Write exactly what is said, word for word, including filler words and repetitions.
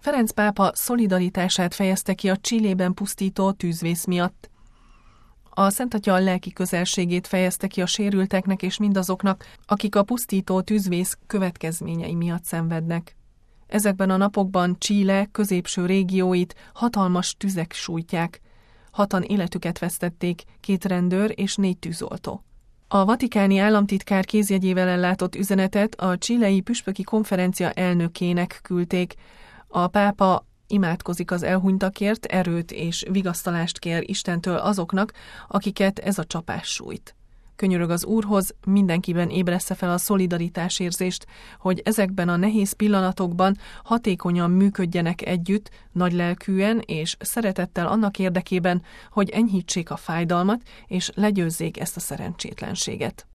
Ferenc pápa szolidaritását fejezte ki a Chilében pusztító tűzvész miatt. A Szent Atya a lelki közelségét fejezte ki a sérülteknek és mindazoknak, akik a pusztító tűzvész következményei miatt szenvednek. Ezekben a napokban Chile középső régióit hatalmas tüzek sújtják. Hatan életüket vesztették, két rendőr és négy tűzoltó. A vatikáni államtitkár kézjegyével ellátott üzenetet a chilei püspöki konferencia elnökének küldték. A pápa imádkozik az elhunytakért, erőt és vigasztalást kér Istentől azoknak, akiket ez a csapás sújt. Könyörög az Úrhoz, mindenkiben ébressze fel a szolidaritásérzést, hogy ezekben a nehéz pillanatokban hatékonyan működjenek együtt, nagylelkűen és szeretettel annak érdekében, hogy enyhítsék a fájdalmat és legyőzzék ezt a szerencsétlenséget.